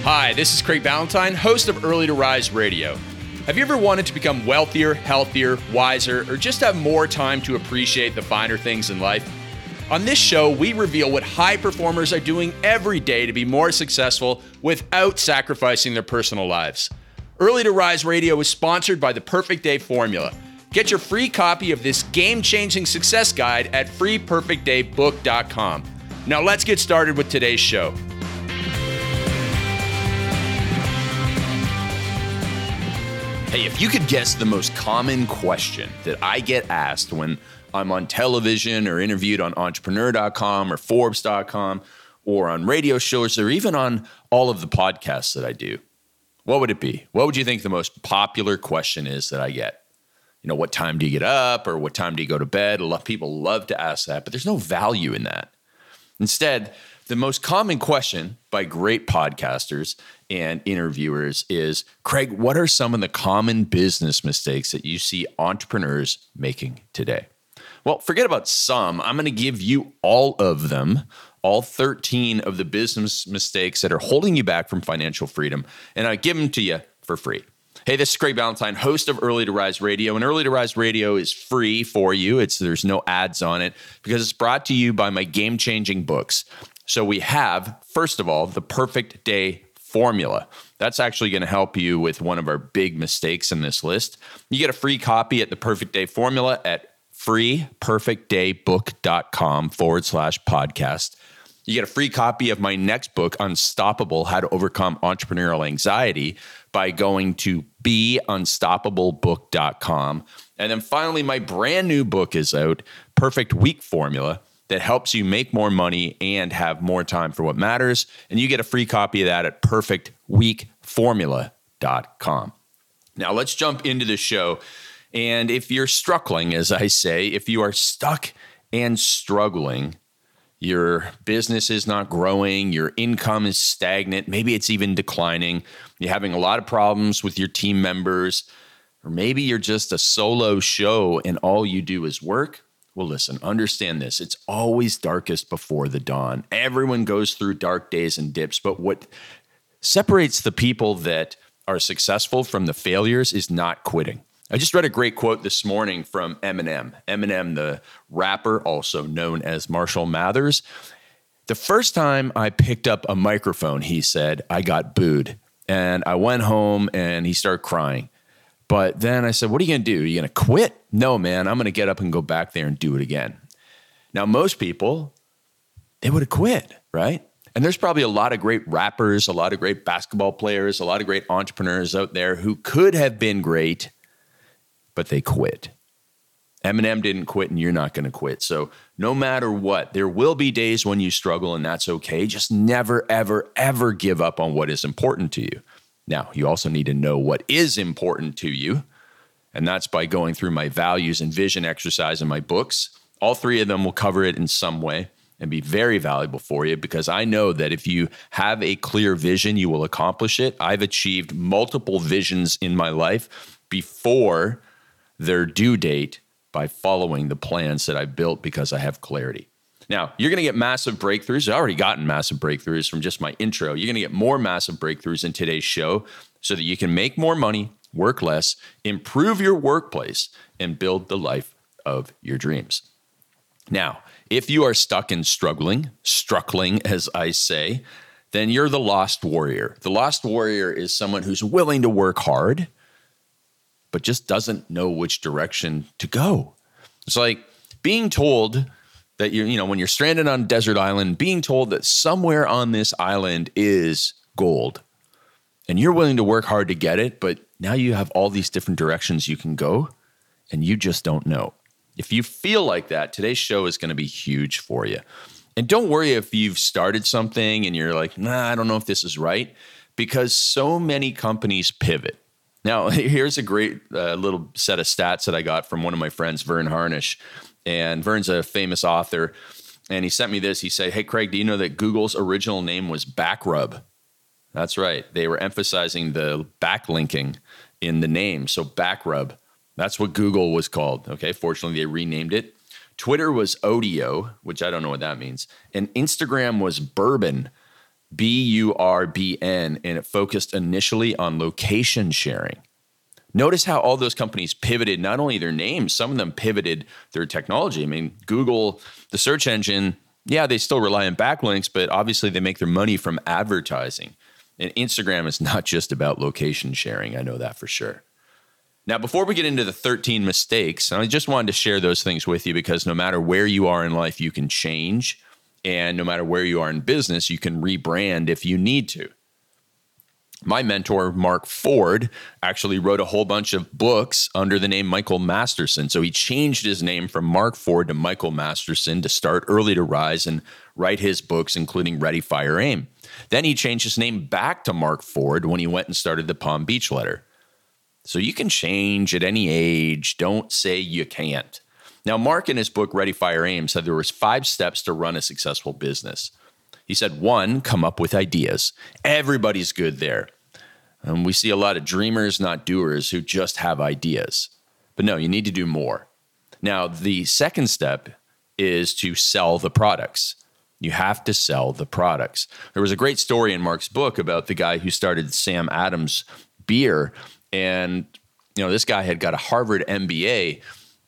Hi, this is Craig Ballantyne, host of Early to Rise Radio. Have you ever wanted to become wealthier, healthier, wiser, or just have more time to appreciate the finer things in life? On this show, we reveal what high performers are doing every day to be more successful without sacrificing their personal lives. Early to Rise Radio is sponsored by the Perfect Day Formula. Get your free copy of this game-changing success guide at freeperfectdaybook.com. Now let's get started with today's show. Hey, if you could guess the most common question that I get asked when I'm on television or interviewed on entrepreneur.com or Forbes.com or on radio shows or even on all of the podcasts that I do, what would it be? What would you think the most popular question is that I get? You know, what time do you get up or what time do you go to bed? A lot of people love to ask that, but there's no value in that. Instead, the most common question by great podcasters and interviewers is, Craig, what are some of the common business mistakes that you see entrepreneurs making today? Well, forget about some. I'm going to give you all of them, all 13 of the business mistakes that are holding you back from financial freedom, and I give them to you for free. Hey, this is Craig Ballantyne, host of Early to Rise Radio, and Early to Rise Radio is free for you. There's no ads on it because it's brought to you by my game-changing books. So we have, first of all, the Perfect Day Formula. That's actually going to help you with one of our big mistakes in this list. You get a free copy at the Perfect Day Formula at freeperfectdaybook.com/podcast. You get a free copy of my next book, Unstoppable: How to Overcome Entrepreneurial Anxiety, by going to beunstoppable.book.com. And then finally, my brand new book is out, Perfect Week Formula, that helps you make more money and have more time for what matters. And you get a free copy of that at perfectweekformula.com. Now let's jump into the show. And if you're struggling, as I say, if you are stuck and struggling, your business is not growing, your income is stagnant, maybe it's even declining, you're having a lot of problems with your team members, or maybe you're just a solo show and all you do is work. Well, listen, understand this. It's always darkest before the dawn. Everyone goes through dark days and dips, but what separates the people that are successful from the failures is not quitting. I just read a great quote this morning from Eminem. Eminem, the rapper, also known as Marshall Mathers. The first time I picked up a microphone, he said, I got booed. And I went home and he started crying. But then I said, what are you going to do? Are you going to quit? No, man, I'm going to get up and go back there and do it again. Now, most people, they would have quit, right? And there's probably a lot of great rappers, a lot of great basketball players, a lot of great entrepreneurs out there who could have been great, but they quit. Eminem didn't quit and you're not going to quit. So no matter what, there will be days when you struggle and that's okay. Just never, ever, ever give up on what is important to you. Now, you also need to know what is important to you, and that's by going through my values and vision exercise in my books. All three of them will cover it in some way and be very valuable for you because I know that if you have a clear vision, you will accomplish it. I've achieved multiple visions in my life before their due date by following the plans that I've built because I have clarity. Now, you're going to get massive breakthroughs. I've already gotten massive breakthroughs from just my intro. You're going to get more massive breakthroughs in today's show so that you can make more money, work less, improve your workplace, and build the life of your dreams. Now, if you are stuck and struggling as I say, then you're the lost warrior. The lost warrior is someone who's willing to work hard, but just doesn't know which direction to go. It's like being told that when you're stranded on a desert island, being told that somewhere on this island is gold and you're willing to work hard to get it, but now you have all these different directions you can go and you just don't know. If you feel like that, today's show is going to be huge for you. And don't worry if you've started something and you're like, I don't know if this is right, because so many companies pivot. Now, here's a great little set of stats that I got from one of my friends, Vern Harnish. And Vern's a famous author. And he sent me this. He said, hey, Craig, do you know that Google's original name was Backrub? That's right. They were emphasizing the backlinking in the name. So Backrub, that's what Google was called. Okay. Fortunately, they renamed it. Twitter was Odeo, which I don't know what that means. And Instagram was Bourbon. BURBN, and it focused initially on location sharing. Notice how all those companies pivoted not only their names, some of them pivoted their technology. I mean, Google, the search engine, yeah, they still rely on backlinks, but obviously they make their money from advertising. And Instagram is not just about location sharing. I know that for sure. Now, before we get into the 13 mistakes, I just wanted to share those things with you because no matter where you are in life, you can change. And no matter where you are in business, you can rebrand if you need to. My mentor, Mark Ford, actually wrote a whole bunch of books under the name Michael Masterson. So he changed his name from Mark Ford to Michael Masterson to start early to rise and write his books, including Ready, Fire, Aim. Then he changed his name back to Mark Ford when he went and started the Palm Beach Letter. So you can change at any age. Don't say you can't. Now, Mark in his book, Ready, Fire, Aim, said there was 5 steps to run a successful business. He said, 1, come up with ideas. Everybody's good there. We see a lot of dreamers, not doers, who just have ideas. But no, you need to do more. Now, the second step is to sell the products. You have to sell the products. There was a great story in Mark's book about the guy who started Sam Adams Beer. And, this guy had got a Harvard MBA.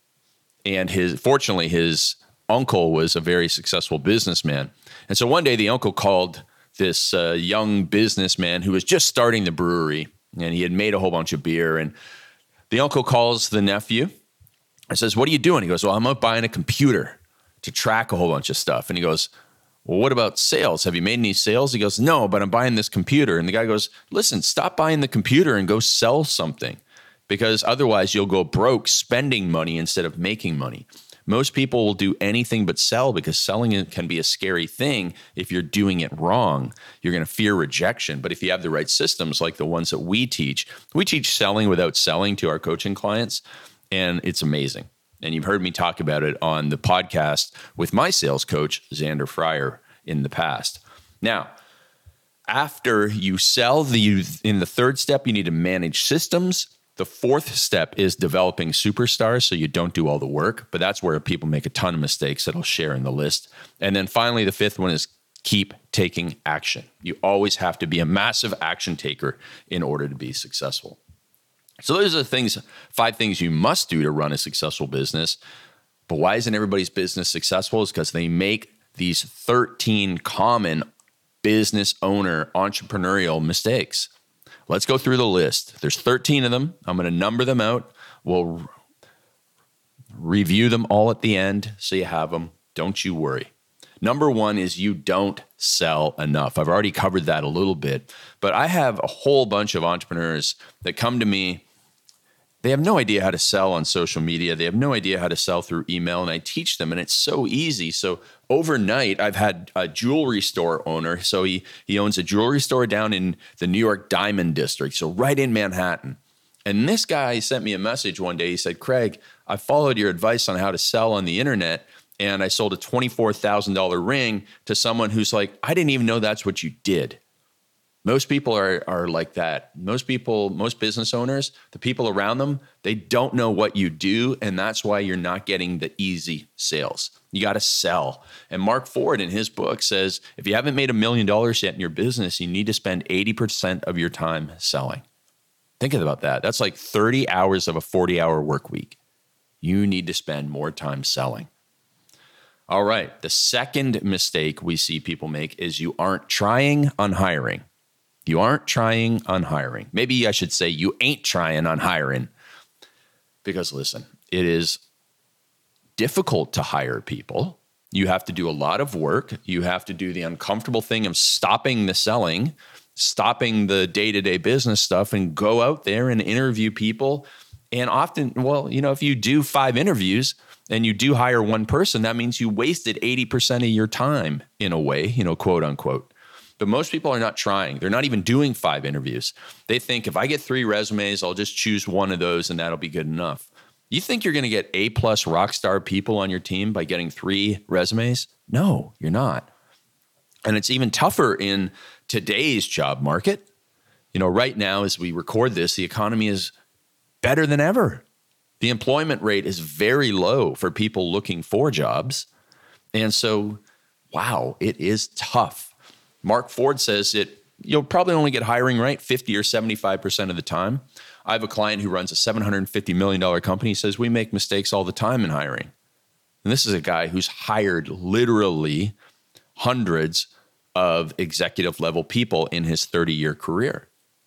And fortunately, his uncle was a very successful businessman. And so one day the uncle called this young businessman who was just starting the brewery, and he had made a whole bunch of beer. And the uncle calls the nephew and says, "What are you doing?" He goes, "Well, I'm out buying a computer to track a whole bunch of stuff." And he goes, "Well, what about sales? Have you made any sales?" He goes, "No, but I'm buying this computer." And the guy goes, "Listen, stop buying the computer and go sell something, because otherwise you'll go broke spending money instead of making money." Most people will do anything but sell because selling it can be a scary thing if you're doing it wrong. You're going to fear rejection. But if you have the right systems like the ones that we teach selling without selling to our coaching clients, and it's amazing. And you've heard me talk about it on the podcast with my sales coach, Xander Fryer, in the past. Now, after you sell, in the third step, you need to manage systems. The fourth step is developing superstars, so you don't do all the work, but that's where people make a ton of mistakes that I'll share in the list. And then finally, the fifth one is keep taking action. You always have to be a massive action taker in order to be successful. So those are the 5 things you must do to run a successful business. But why isn't everybody's business successful? It's because they make these 13 common business owner entrepreneurial mistakes. Let's go through the list. There's 13 of them. I'm going to number them out. We'll review them all at the end so you have them. Don't you worry. Number 1 is you don't sell enough. I've already covered that a little bit, but I have a whole bunch of entrepreneurs that come to me. They have no idea how to sell on social media. They have no idea how to sell through email, and I teach them, and it's so easy. So overnight, I've had a jewelry store owner. So he owns a jewelry store down in the New York Diamond District, so right in Manhattan. And this guy sent me a message one day. He said, "Craig, I followed your advice on how to sell on the internet, and I sold a $24,000 ring to someone who's like, I didn't even know that's what you did." Most people are like that. Most business owners, the people around them, they don't know what you do, and that's why you're not getting the easy sales. You got to sell. And Mark Ford in his book says, if you haven't made $1 million yet in your business, you need to spend 80% of your time selling. Think about that. That's like 30 hours of a 40-hour work week. You need to spend more time selling. All right. The second mistake we see people make is you aren't trying on hiring. You aren't trying on hiring. Maybe I should say you ain't trying on hiring. Because listen, it is difficult to hire people. You have to do a lot of work. You have to do the uncomfortable thing of stopping the selling, stopping the day-to-day business stuff, and go out there and interview people. And often, if you do 5 interviews and you do hire one person, that means you wasted 80% of your time in a way, quote unquote. But most people are not trying. They're not even doing 5 interviews. They think if I get 3 resumes, I'll just choose one of those and that'll be good enough. You think you're going to get A+ rock star people on your team by getting 3 resumes? No, you're not. And it's even tougher in today's job market. Right now, as we record this, the economy is better than ever. The employment rate is very low for people looking for jobs. And so, wow, it is tough. Mark Ford says you'll probably only get hiring right 50 or 75% of the time. I have a client who runs a $750 million company. He says, we make mistakes all the time in hiring. And this is a guy who's hired literally hundreds of executive level people in his 30-year career.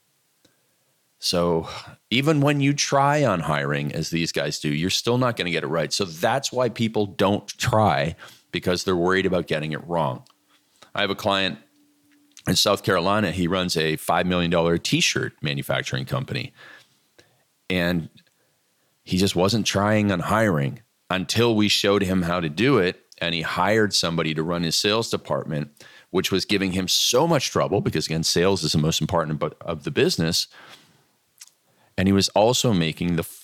So even when you try on hiring, as these guys do, you're still not going to get it right. So that's why people don't try, because they're worried about getting it wrong. I have a client in South Carolina. He runs a $5 million t-shirt manufacturing company. And he just wasn't trying on hiring until we showed him how to do it. And he hired somebody to run his sales department, which was giving him so much trouble because, again, sales is the most important of the business. And he was also making the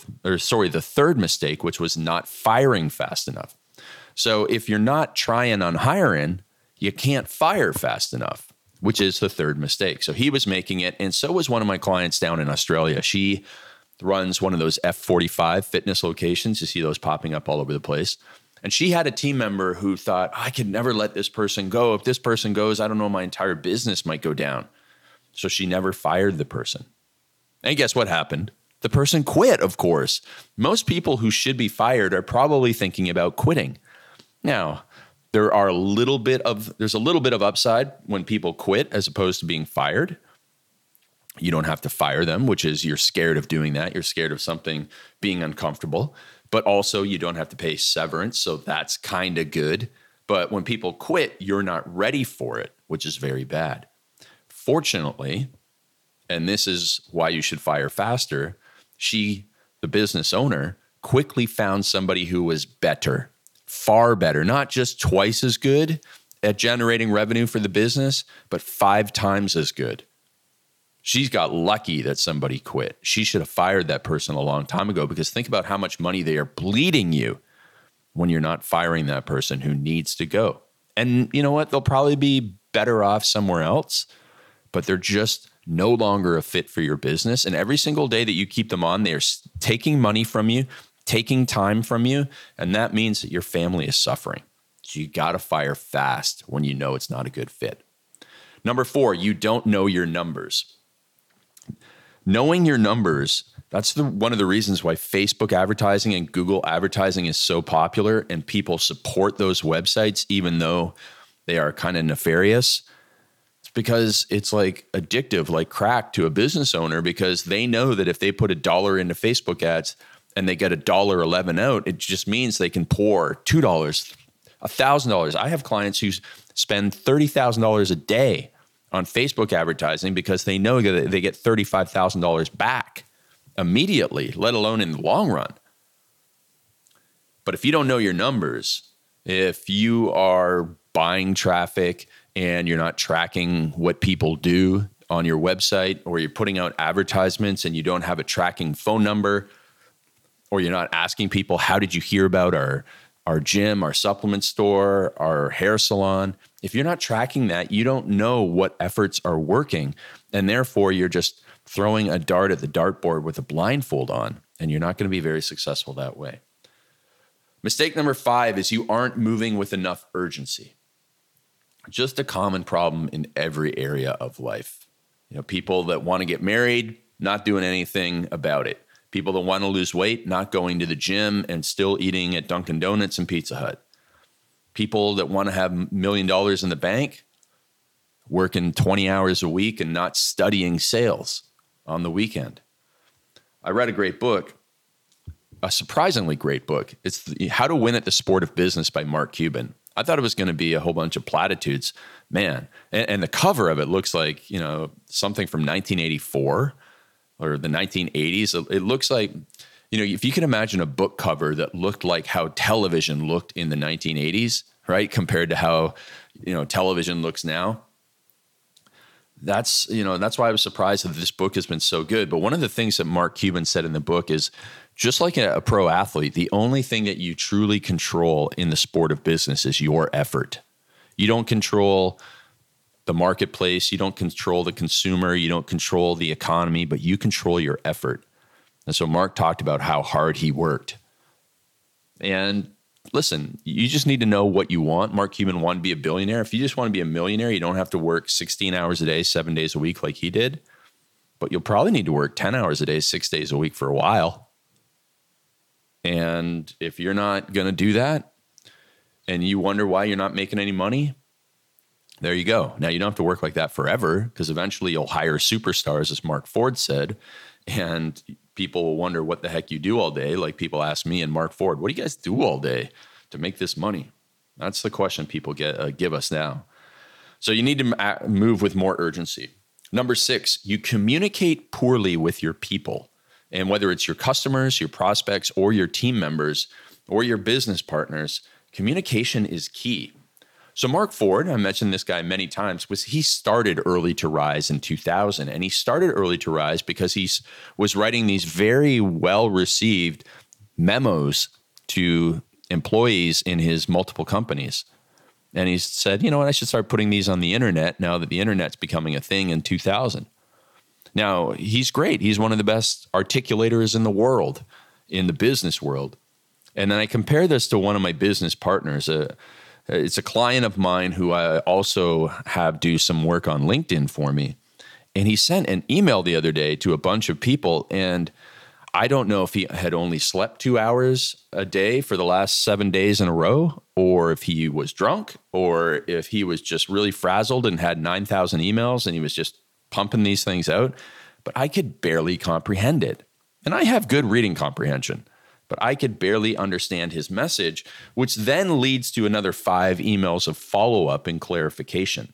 third mistake, which was not firing fast enough. So if you're not trying on hiring, you can't fire fast enough, which is the third mistake. So he was making it. And so was one of my clients down in Australia. She runs one of those F45 fitness locations. You see those popping up all over the place. And she had a team member who thought, I could never let this person go. If this person goes, I don't know, my entire business might go down. So she never fired the person. And guess what happened? The person quit, of course. Most people who should be fired are probably thinking about quitting. Now, there's a little bit of upside when people quit as opposed to being fired. You don't have to fire them, which is you're scared of doing that. You're scared of something being uncomfortable. But also you don't have to pay severance, so that's kind of good. But when people quit, you're not ready for it, which is very bad. Fortunately, and this is why you should fire faster, she, the business owner, quickly found somebody who was better, far better, not just twice as good at generating revenue for the business, but 5 times as good. She's got lucky that somebody quit. She should have fired that person a long time ago, because think about how much money they are bleeding you when you're not firing that person who needs to go. And you know what? They'll probably be better off somewhere else, but they're just no longer a fit for your business. And every single day that you keep them on, they're taking money from you, taking time from you, and that means that your family is suffering. So you got to fire fast when you know it's not a good fit. Number 4, you don't know your numbers. Knowing your numbers, that's one of the reasons why Facebook advertising and Google advertising is so popular, and people support those websites even though they are kind of nefarious. It's because it's like addictive, like crack to a business owner, because they know that if they put $1 into Facebook ads and they get $1.11 out, it just means they can pour $2, $1,000. I have clients who spend $30,000 a day on Facebook advertising because they know that they get $35,000 back immediately, let alone in the long run. But if you don't know your numbers, if you are buying traffic and you're not tracking what people do on your website, or you're putting out advertisements and you don't have a tracking phone number, or you're not asking people, how did you hear about our gym, our supplement store, our hair salon? If you're not tracking that, you don't know what efforts are working. And therefore, you're just throwing a dart at the dartboard with a blindfold on, and you're not going to be very successful that way. Mistake number 5 is you aren't moving with enough urgency. Just a common problem in every area of life. People that want to get married, not doing anything about it. People that want to lose weight, not going to the gym and still eating at Dunkin' Donuts and Pizza Hut. People that want to have $1 million in the bank, working 20 hours a week and not studying sales on the weekend. I read a great book, a surprisingly great book. It's How to Win at the Sport of Business by Mark Cuban. I thought it was going to be a whole bunch of platitudes, man. And the cover of it looks like, something from 1984 or the 1980s. It looks like, if you can imagine a book cover that looked like how television looked in the 1980s, right? Compared to how, television looks now. That's why I was surprised that this book has been so good. But one of the things that Mark Cuban said in the book is, just like a pro athlete, the only thing that you truly control in the sport of business is your effort. You don't control the marketplace. You don't control the consumer. You don't control the economy, but you control your effort. And so Mark talked about how hard he worked. And, listen, you just need to know what you want. Mark Cuban wanted to be a billionaire. If you just want to be a millionaire, you don't have to work 16 hours a day, 7 days a week like he did. But you'll probably need to work 10 hours a day, 6 days a week for a while. And if you're not going to do that and you wonder why you're not making any money, there you go. Now, you don't have to work like that forever, because eventually you'll hire superstars, as Mark Ford said, and people will wonder what the heck you do all day. Like people ask me and Mark Ford, what do you guys do all day to make this money? That's the question people give us now. So you need to move with more urgency. Number 6, you communicate poorly with your people. And whether it's your customers, your prospects, or your team members, or your business partners, communication is key. So Mark Ford, I mentioned this guy many times, he started Early to Rise in 2000. And he started Early to Rise because he was writing these very well-received memos to employees in his multiple companies. And he said, you know what, I should start putting these on the internet now that the internet's becoming a thing in 2000. Now, he's great. He's one of the best articulators in the world, in the business world. And then I compare this to one of my business partners. It's a client of mine who I also have do some work on LinkedIn for me. And he sent an email the other day to a bunch of people. And I don't know if he had only slept 2 hours a day for the last 7 days in a row, or if he was drunk, or if he was just really frazzled and had 9,000 emails and he was just pumping these things out. But I could barely comprehend it. And I have good reading comprehension, but I could barely understand his message, which then leads to another 5 emails of follow-up and clarification.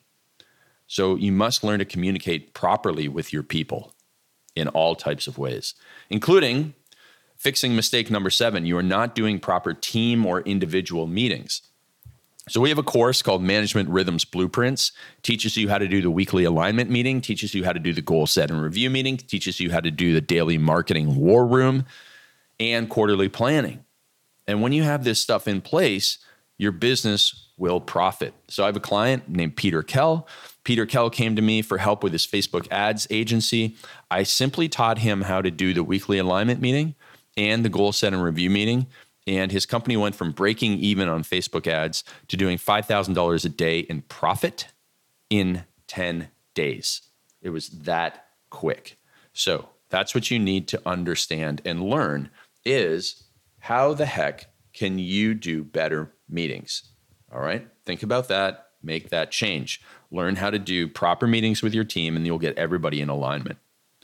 So you must learn to communicate properly with your people in all types of ways, including fixing mistake number 7. You are not doing proper team or individual meetings. So we have a course called Management Rhythms Blueprints. Teaches you how to do the weekly alignment meeting, teaches you how to do the goal set and review meeting, teaches you how to do the daily marketing war room, and quarterly planning. And when you have this stuff in place, your business will profit. So I have a client named Peter Kell. Peter Kell came to me for help with his Facebook ads agency. I simply taught him how to do the weekly alignment meeting and the goal set and review meeting. And his company went from breaking even on Facebook ads to doing $5,000 a day in profit in 10 days. It was that quick. So that's what you need to understand and learn is how the heck can you do better meetings? All right, think about that, make that change. Learn how to do proper meetings with your team and you'll get everybody in alignment.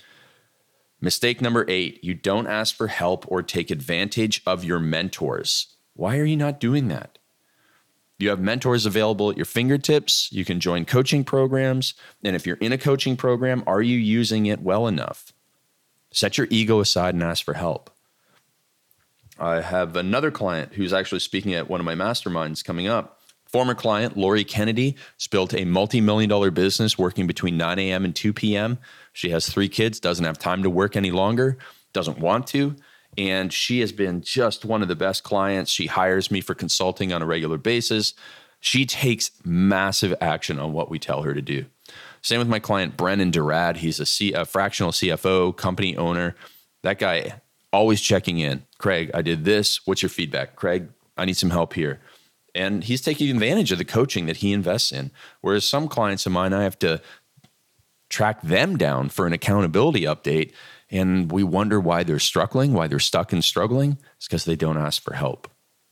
Mistake number 8, you don't ask for help or take advantage of your mentors. Why are you not doing that? You have mentors available at your fingertips. You can join coaching programs. And if you're in a coaching program, are you using it well enough? Set your ego aside and ask for help. I have another client who's actually speaking at one of my masterminds coming up. Former client, Lori Kennedy, has built a multi-million-dollar business working between 9 a.m. and 2 p.m. She has 3 kids, doesn't have time to work any longer, doesn't want to, and she has been just one of the best clients. She hires me for consulting on a regular basis. She takes massive action on what we tell her to do. Same with my client, Brennan Durad. He's a fractional CFO, company owner. That guy always checking in. Craig, I did this. What's your feedback? Craig, I need some help here. And he's taking advantage of the coaching that he invests in. Whereas some clients of mine, I have to track them down for an accountability update. And we wonder why they're struggling, why they're stuck and struggling. It's because they don't ask for help.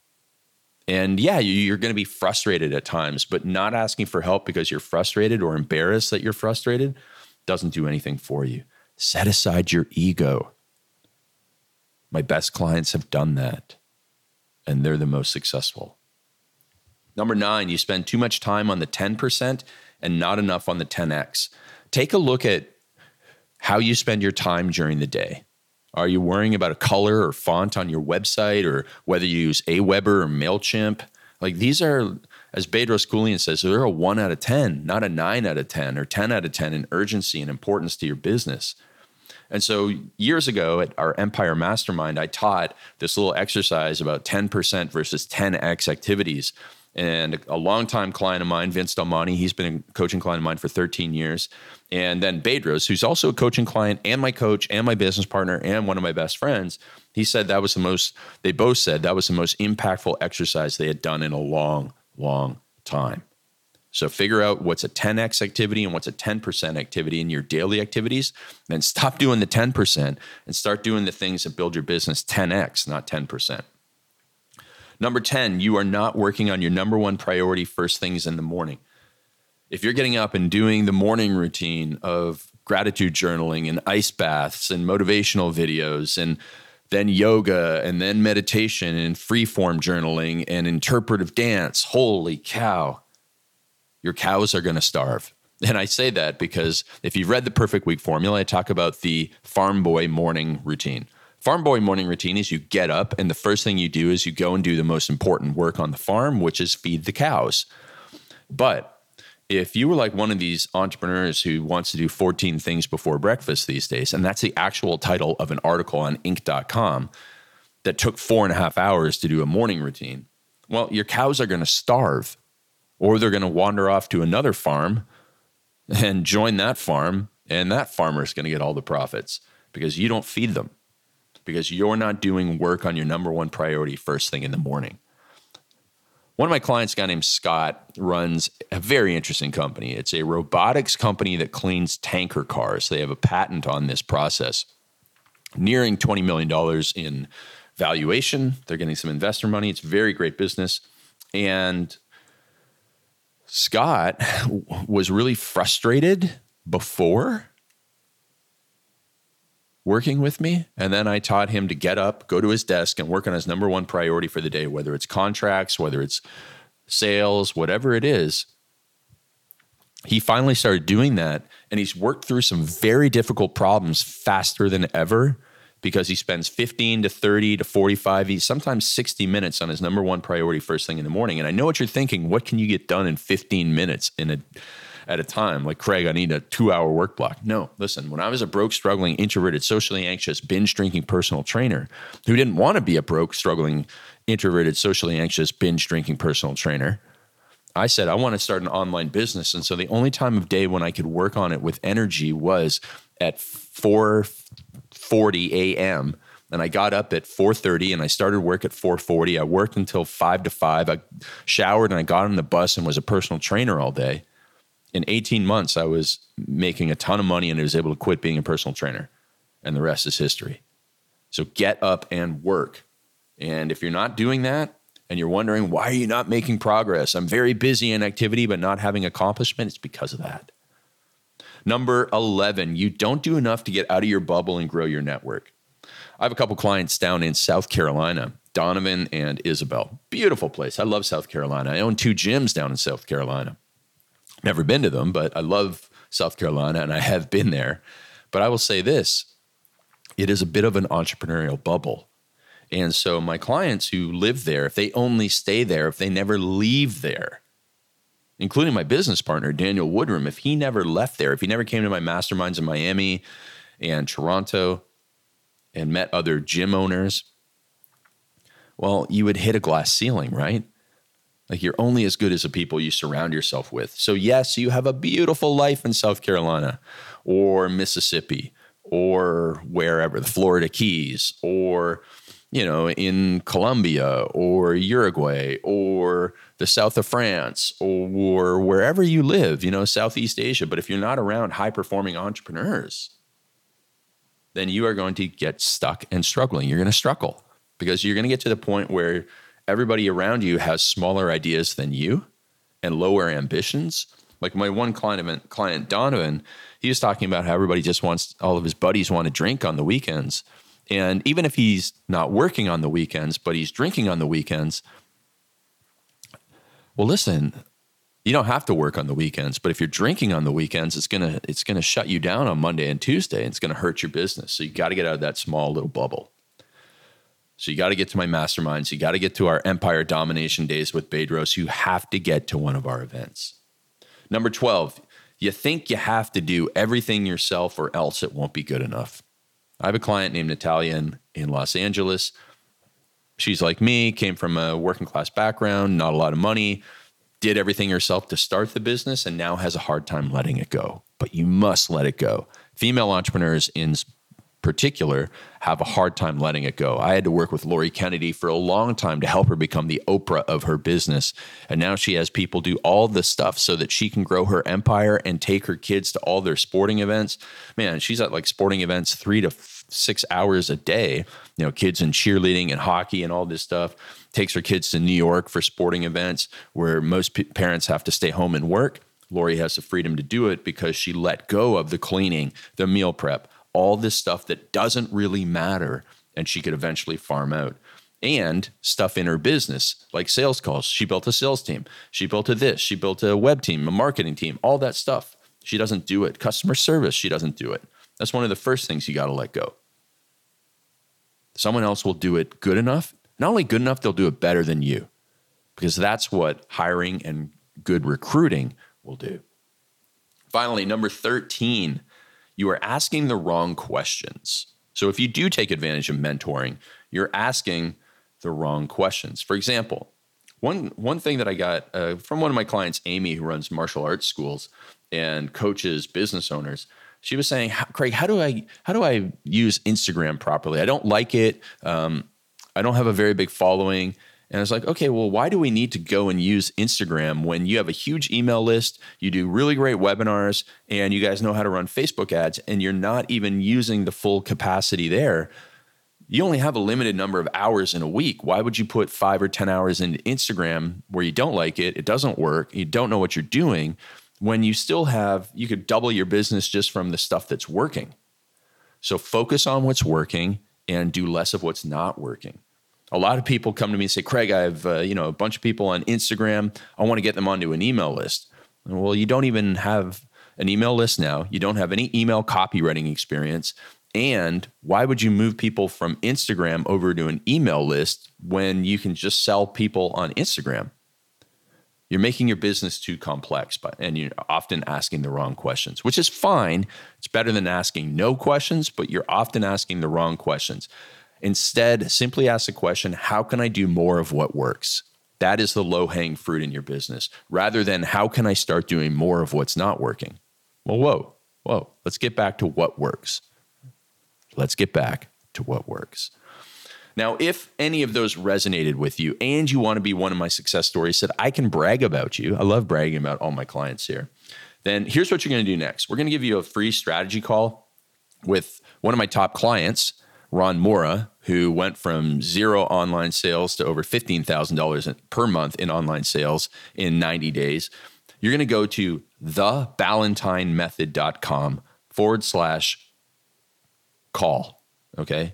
And yeah, you're going to be frustrated at times, but not asking for help because you're frustrated or embarrassed that you're frustrated doesn't do anything for you. Set aside your ego. My best clients have done that, and they're the most successful. Number 9, you spend too much time on the 10% and not enough on the 10x. Take a look at how you spend your time during the day. Are you worrying about a color or font on your website, or whether you use Aweber or MailChimp? Like, these are, as Bedros Keuilian says, they're a 1 out of 10, not a 9 out of 10 or 10 out of 10 in urgency and importance to your business. And so years ago at our Empire Mastermind, I taught this little exercise about 10% versus 10x activities. and a longtime client of mine, Vince Delmonte. He's been a coaching client of mine for 13 years. And then Bedros, who's also a coaching client and my coach and my business partner and one of my best friends. They both said that was the most impactful exercise they had done in a long, long time. So figure out what's a 10x activity and what's a 10% activity in your daily activities. Then stop doing the 10% and start doing the things that build your business 10x, not 10%. Number 10, you are not working on your number one priority first things in the morning. If you're getting up and doing the morning routine of gratitude journaling and ice baths and motivational videos and then yoga and then meditation and freeform journaling and interpretive dance, holy cow, your cows are going to starve. And I say that because if you've read the Perfect Week Formula, I talk about the Farm Boy morning routine. Farm Boy morning routine is you get up and the first thing you do is you go and do the most important work on the farm, which is feed the cows. But if you were like one of these entrepreneurs who wants to do 14 things before breakfast these days, and that's the actual title of an article on Inc.com that took 4.5 hours to do a morning routine, well, your cows are going to starve, or they're going to wander off to another farm and join that farm, and that farmer is going to get all the profits because you don't feed them, because you're not doing work on your number one priority first thing in the morning. One of my clients, a guy named Scott, runs a very interesting company. It's a robotics company that cleans tanker cars. They have a patent on this process, nearing $20 million in valuation. They're getting some investor money. It's a very great business. And Scott was really frustrated before working with me. And then I taught him to get up, go to his desk, and work on his number one priority for the day, whether it's contracts, whether it's sales, whatever it is. He finally started doing that, and he's worked through some very difficult problems faster than ever because he spends 15 to 30 to 45, sometimes 60 minutes on his number one priority first thing in the morning. And I know what you're thinking. What can you get done in 15 minutes at a time? Like, Craig, I need a 2-hour work block. No, listen, when I was a broke, struggling, introverted, socially anxious, binge drinking personal trainer who didn't want to be a broke, struggling, introverted, socially anxious, binge drinking personal trainer, I said, I want to start an online business. And so the only time of day when I could work on it with energy was at 4:40 a.m. And I got up at 4:30 and I started work at 4:40. I worked until 5 to 5. I showered and I got on the bus and was a personal trainer all day. In 18 months, I was making a ton of money and I was able to quit being a personal trainer. And the rest is history. So get up and work. And if you're not doing that and you're wondering, why are you not making progress? I'm very busy in activity, but not having accomplishment. It's because of that. Number 11, you don't do enough to get out of your bubble and grow your network. I have a couple clients down in South Carolina, Donovan and Isabel. Beautiful place. I love South Carolina. I own 2 gyms down in South Carolina. Never been to them, but I love South Carolina and I have been there. But I will say this, it is a bit of an entrepreneurial bubble. And so my clients who live there, if they only stay there, if they never leave there, including my business partner, Daniel Woodrum, if he never left there, if he never came to my masterminds in Miami and Toronto and met other gym owners, well, you would hit a glass ceiling, right? Like, you're only as good as the people you surround yourself with. So yes, you have a beautiful life in South Carolina or Mississippi or wherever, the Florida Keys, or, in Colombia or Uruguay or the south of France or wherever you live, Southeast Asia. But if you're not around high-performing entrepreneurs, then you are going to get stuck and struggling. You're going to struggle because you're going to get to the point where everybody around you has smaller ideas than you and lower ambitions. Like my one client, Donovan, he was talking about how everybody just wants, all of his buddies want to drink on the weekends. And even if he's not working on the weekends, but he's drinking on the weekends, well, listen, you don't have to work on the weekends, but if you're drinking on the weekends, it's gonna shut you down on Monday and Tuesday, and it's gonna hurt your business. So you got to get out of that small little bubble. So you got to get to my masterminds. You got to get to our Empire Domination Days with Bedros. You have to get to one of our events. Number 12, you think you have to do everything yourself or else it won't be good enough. I have a client named Natalia in Los Angeles. She's like me, came from a working class background, not a lot of money, did everything herself to start the business, and now has a hard time letting it go. But you must let it go. Female entrepreneurs in particular have a hard time letting it go. I had to work with Lori Kennedy for a long time to help her become the Oprah of her business. And now she has people do all this stuff so that she can grow her empire and take her kids to all their sporting events. Man, she's at like sporting events 3 to 6 hours a day, kids in cheerleading and hockey and all this stuff. Takes her kids to New York for sporting events where most parents have to stay home and work. Lori has the freedom to do it because she let go of the cleaning, the meal prep, all this stuff that doesn't really matter, and she could eventually farm out. And stuff in her business, like sales calls. She built a sales team. She built she built a web team, a marketing team, all that stuff. She doesn't do it. Customer service, she doesn't do it. That's one of the first things you got to let go. Someone else will do it good enough. Not only good enough, they'll do it better than you, because that's what hiring and good recruiting will do. Finally, number 13, you are asking the wrong questions. So if you do take advantage of mentoring, you're asking the wrong questions. For example, one thing that I got from one of my clients, Amy, who runs martial arts schools and coaches business owners, she was saying, Craig, how do I use Instagram properly? I don't like it. I don't have a very big following. And I was like, okay, well, why do we need to go and use Instagram when you have a huge email list, you do really great webinars, and you guys know how to run Facebook ads, and you're not even using the full capacity there? You only have a limited number of hours in a week. Why would you put 5 or 10 hours into Instagram where you don't like it, it doesn't work, you don't know what you're doing, when you could double your business just from the stuff that's working? So focus on what's working and do less of what's not working. A lot of people come to me and say, Craig, I have a bunch of people on Instagram. I want to get them onto an email list. Well, you don't even have an email list now. You don't have any email copywriting experience. And why would you move people from Instagram over to an email list when you can just sell people on Instagram? You're making your business too complex, and you're often asking the wrong questions, which is fine. It's better than asking no questions, but you're often asking the wrong questions. Instead, simply ask the question, how can I do more of what works? That is the low-hanging fruit in your business, rather than how can I start doing more of what's not working? Well, whoa, let's get back to what works. Let's get back to what works. Now, if any of those resonated with you and you want to be one of my success stories that I can brag about you, I love bragging about all my clients here, then here's what you're going to do next. We're going to give you a free strategy call with one of my top clients, Ron Mora, who went from 0 online sales to over $15,000 per month in online sales in 90 days. You're going to go to theballantynemethod.com/call. Okay.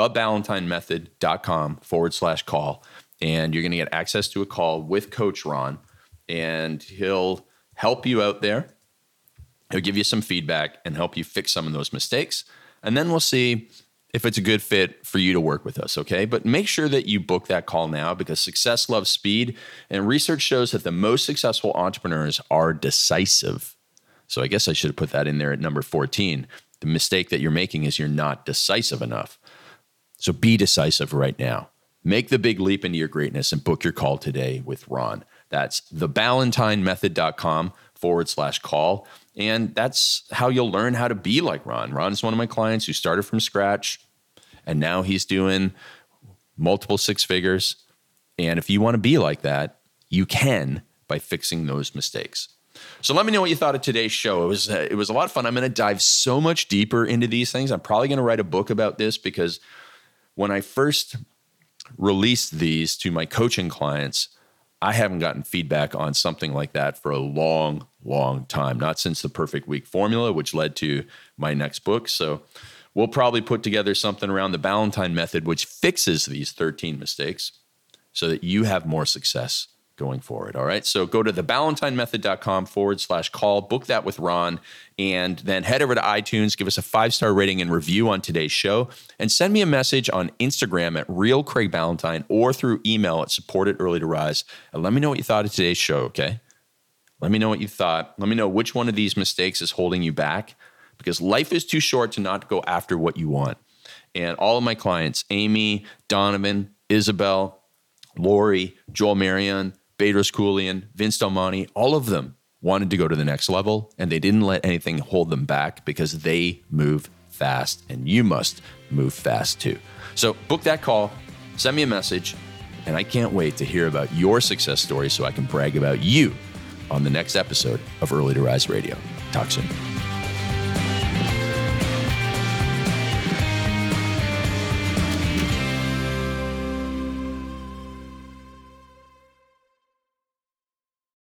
theballantynemethod.com/call. And you're going to get access to a call with Coach Ron, and he'll help you out there. He'll give you some feedback and help you fix some of those mistakes. And then we'll see if it's a good fit for you to work with us, okay? But make sure that you book that call now, because success loves speed, and research shows that the most successful entrepreneurs are decisive. So I guess I should have put that in there at number 14. The mistake that you're making is you're not decisive enough. So be decisive right now. Make the big leap into your greatness and book your call today with Ron. That's theballantynemethod.com/call. And that's how you'll learn how to be like Ron. Ron is one of my clients who started from scratch, and now he's doing multiple 6 figures. And if you want to be like that, you can by fixing those mistakes. So let me know what you thought of today's show. It was a lot of fun. I'm going to dive so much deeper into these things. I'm probably going to write a book about this, because when I first released these to my coaching clients, I haven't gotten feedback on something like that for a long, long time. Not since the Perfect Week Formula, which led to my next book. So we'll probably put together something around the Ballantine Method, which fixes these 13 mistakes so that you have more success going forward. All right. So go to theballantynemethod.com/call, book that with Ron, and then head over to iTunes, give us a 5-star rating and review on today's show, and send me a message on Instagram at @RealCraigBallantine or through email at support@earlytorise. And let me know what you thought of today's show. Okay. Let me know what you thought. Let me know which one of these mistakes is holding you back, because life is too short to not go after what you want. And all of my clients, Amy, Donovan, Isabel, Lori, Joel Marion, Bedros Keuilian, Vince Del Monte, all of them wanted to go to the next level, and they didn't let anything hold them back because they move fast, and you must move fast too. So book that call, send me a message, and I can't wait to hear about your success story so I can brag about you on the next episode of Early to Rise Radio. Talk soon.